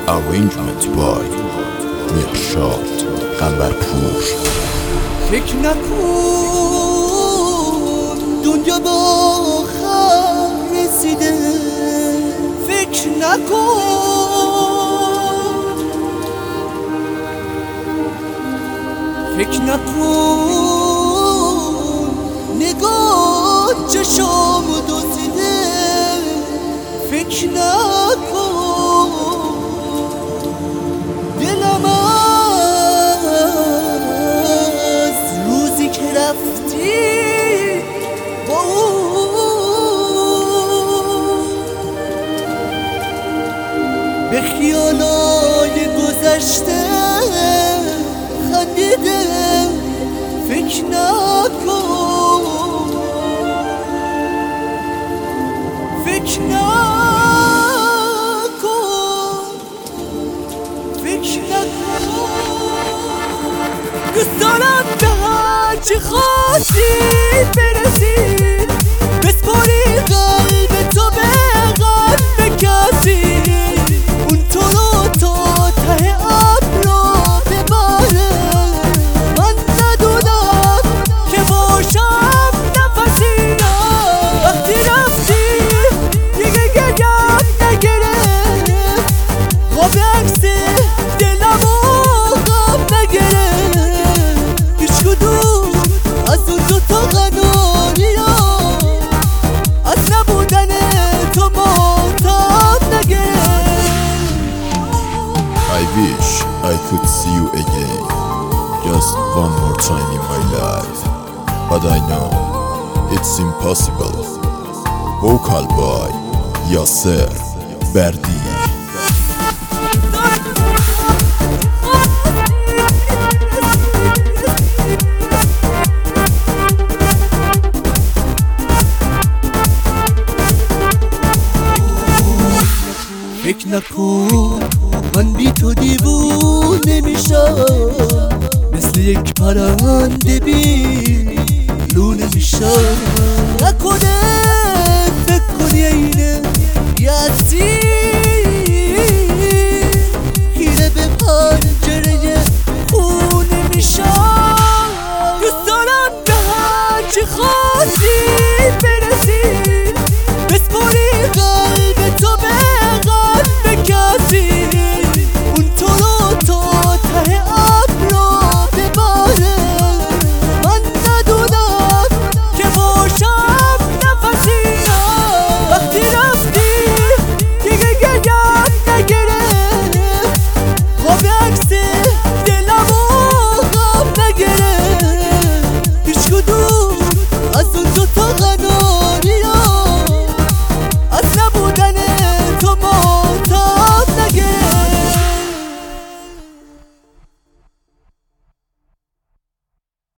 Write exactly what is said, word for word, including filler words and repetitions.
Arrangement by مرشاد قمرپور. فکر نکن دنیا با آخر رسیده، فکر نکن، فکر نکن نگاه چشامو دزدیده، فکر نکن دلم از روزی که رفتی با اون به خیالای گذشته خندیده، فکر نکن، فکر نکن، فکر نکن. دوست دارم به هرچی خواستی برسی، بسپاری قلب تو به قلب کسی، اون تو رو تا ته ابرا ببره. من ندونم که باشم نفسی، وقتی رفتی دیگه گریم نگرفت، خواب عکس دلمو غم نگرفت. هیچ کدوم از اون دوتا قنونیا از نبودن تو ماتم نگرفت. I wish I could see you again, just one more time in my life, but I know it's impossible. Vocal by Yasser Berdi. فکر نکن من بی تو دیوونه میشم، مثل یک پرنده بی لونه میشم. نکنه فکر کنی اینه